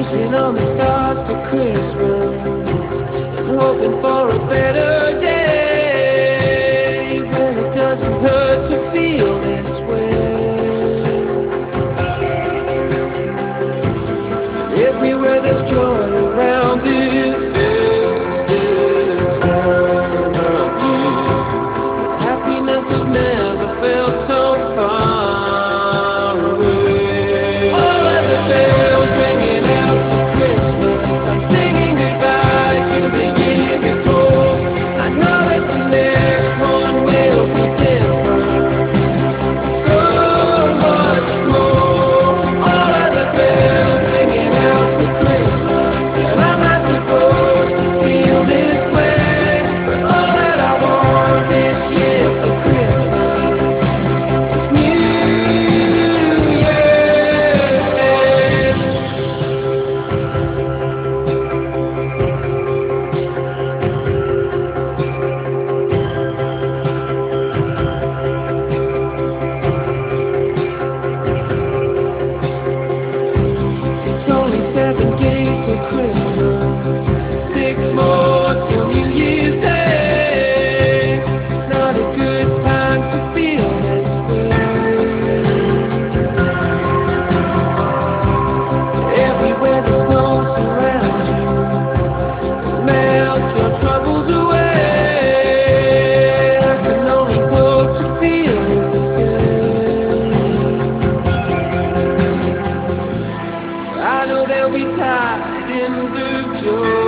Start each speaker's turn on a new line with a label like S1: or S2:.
S1: wishing on the stars for Christmas and hoping for a better day when it doesn't hurt to feel this way. Everywhere there's joy around this time of year, happiness has never felt so far away. All of the bells ringing out for Christmas, I'm singing goodbye to the year before. I know that the next one will be different, so much more. All of the bells ringing out for Christmas, and I'm not supposed to feel this way, but all that I want this year for Christmas is New Year's. It's only 7 days till Christmas, 6 more till New Year's Day. It's not a good time to feel this way. Everywhere the snow surrounds you, melt your troubles away. I can only hope to feel the same. I know there'll be tidings of joy